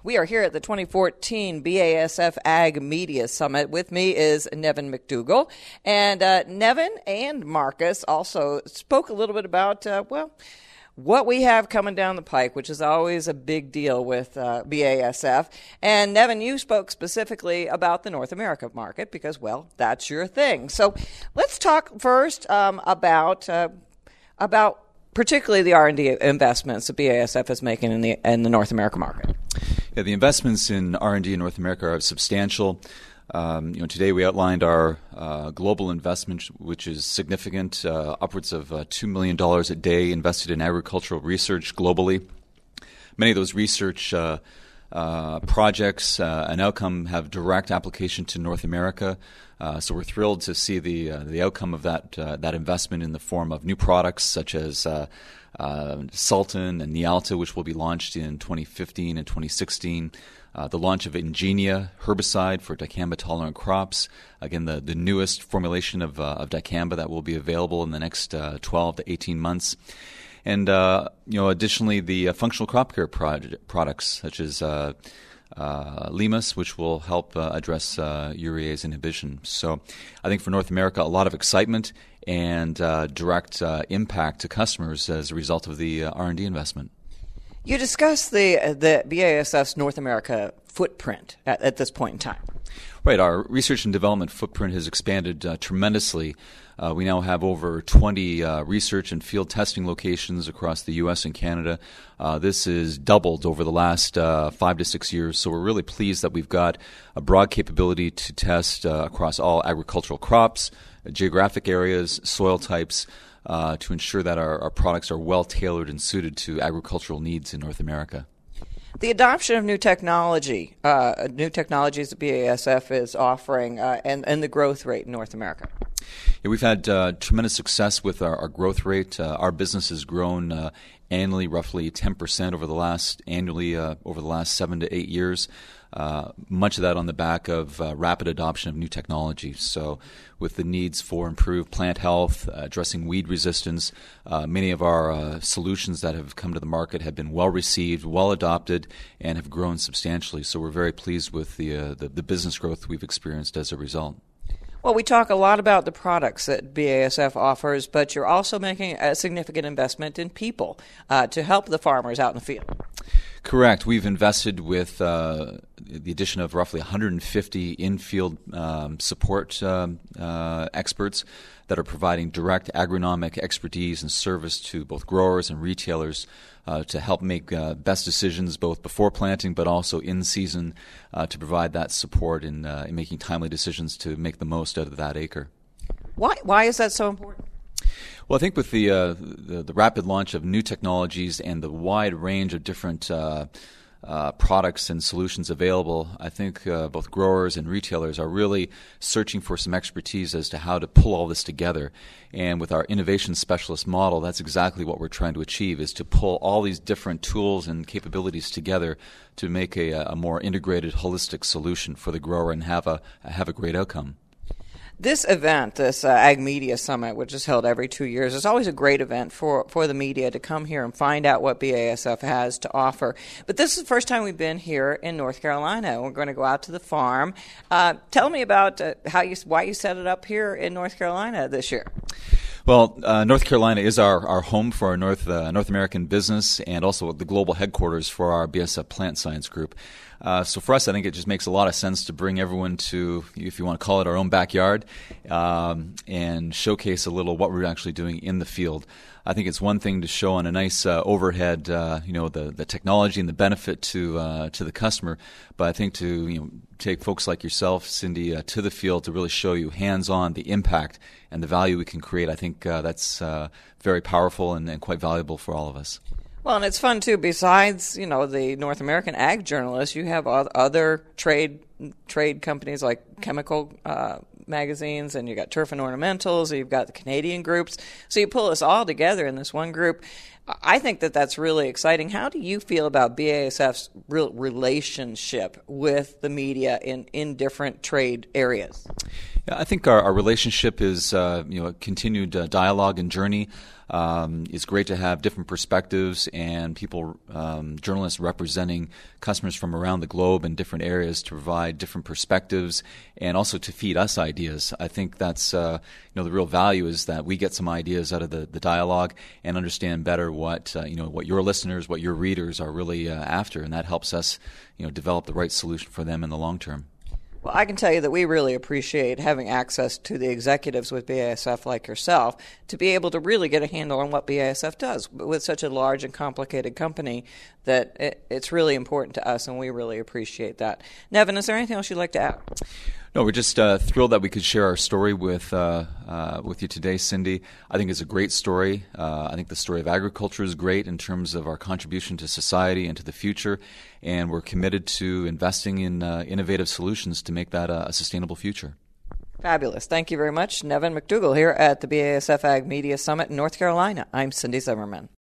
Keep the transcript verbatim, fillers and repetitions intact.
We are here at the twenty fourteen B A S F Ag Media Summit. With me is Nevin McDougall. And uh, Nevin and Marcus also spoke a little bit about, uh, well, what we have coming down the pike, which is always a big deal with uh, B A S F. And Nevin, you spoke specifically about the North America market because, well, that's your thing. So let's talk first um, about uh, about particularly the R and D investments that B A S F is making in the in the North America market. Yeah, the investments in R and D in North America are substantial. Um, you know, today we outlined our uh, global investment, which is significant, uh, upwards of uh, two million dollars a day invested in agricultural research globally. Many of those research uh, uh, projects uh, and outcome have direct application to North America. Uh, so we're thrilled to see the uh, the outcome of that uh, that investment in the form of new products such as uh, uh, Sultan and Nealta, which will be launched in twenty fifteen and twenty sixteen. Uh, the launch of Ingenia herbicide for dicamba-tolerant crops. Again, the, the newest formulation of, uh, of dicamba that will be available in the next uh, twelve to eighteen months. And, uh, you know, additionally, the uh, functional crop care project, products such as uh, uh, Limas, which will help uh, address uh, urease inhibition. So I think for North America, a lot of excitement and uh, direct uh, impact to customers as a result of the uh, R and D investment. You discussed the the B A S F's North America footprint at, at this point in time. Right. Our research and development footprint has expanded uh, tremendously. Uh, we now have over twenty uh, research and field testing locations across the U S and Canada. Uh, this is doubled over the last uh, five to six years, so we're really pleased that we've got a broad capability to test uh, across all agricultural crops, uh, geographic areas, soil types, Uh, to ensure that our, our products are well tailored and suited to agricultural needs in North America. The adoption of new technology, uh, new technologies that B A S F is offering, uh, and, and the growth rate in North America. Yeah, we've had uh, tremendous success with our, our growth rate. Uh, our business has grown uh, annually roughly ten percent over the last annually uh, over the last seven to eight years. Uh, much of that on the back of uh, rapid adoption of new technology. So with the needs for improved plant health, uh, addressing weed resistance, uh, many of our uh, solutions that have come to the market have been well received, well adopted, and have grown substantially. So we're very pleased with the, uh, the, the business growth we've experienced as a result. Well, we talk a lot about the products that B A S F offers, but you're also making a significant investment in people uh, to help the farmers out in the field. Correct. We've invested with uh, the addition of roughly one hundred fifty in-field um, support um, uh, experts that are providing direct agronomic expertise and service to both growers and retailers uh, to help make uh, best decisions both before planting but also in season uh, to provide that support in, uh, in making timely decisions to make the most out of that acre. Why, why is that so important? Well, I think with the, uh, the the rapid launch of new technologies and the wide range of different uh, uh, products and solutions available, I think uh, both growers and retailers are really searching for some expertise as to how to pull all this together. And with our innovation specialist model, that's exactly what we're trying to achieve, is to pull all these different tools and capabilities together to make a, a more integrated, holistic solution for the grower and have a have a great outcome. This event, this uh, Ag Media Summit, which is held every two years, is always a great event for, for the media to come here and find out what B A S F has to offer. But this is the first time we've been here in North Carolina. We're going to go out to the farm. Uh, tell me about uh, how you, why you set it up here in North Carolina this year. Well, uh, North Carolina is our, our home for our North uh, North American business and also the global headquarters for our B A S F Plant Science Group. Uh, so for us, I think it just makes a lot of sense to bring everyone to, if you want to call it, our own backyard um, and showcase a little what we're actually doing in the field. I think it's one thing to show on a nice uh, overhead, uh, you know, the, the technology and the benefit to uh, to the customer, but I think to you know take folks like yourself, Cindy, uh, to the field to really show you hands-on the impact and the value we can create. I think uh, that's uh, very powerful and, and quite valuable for all of us. Well, and it's fun, too. Besides, you know, the North American ag journalists, you have other trade trade companies like chemical uh, magazines, and you got Turf and Ornamentals, and you've got the Canadian groups. So you pull us all together in this one group. I think that that's really exciting. How do you feel about B A S F's real relationship with the media in, in different trade areas? Yeah, I think our, our relationship is uh, you know a continued uh, dialogue and journey. Um, it's great to have different perspectives and people, um, journalists representing customers from around the globe in different areas to provide different perspectives and also to feed us ideas. I think that's uh, you know the real value is that we get some ideas out of the, the dialogue and understand better what uh, you know what your listeners, what your readers are really uh, after, and that helps us you know develop the right solution for them in the long term. Well, I can tell you that we really appreciate having access to the executives with B A S F like yourself to be able to really get a handle on what B A S F does with such a large and complicated company that it, it's really important to us, and we really appreciate that. Nevin, is there anything else you'd like to add? No, we're just uh, thrilled that we could share our story with uh, uh, with you today, Cindy. I think it's a great story. Uh, I think the story of agriculture is great in terms of our contribution to society and to the future, and we're committed to investing in uh, innovative solutions to make that a, a sustainable future. Fabulous. Thank you very much. Nevin McDougall here at the B A S F Ag Media Summit in North Carolina. I'm Cindy Zimmerman.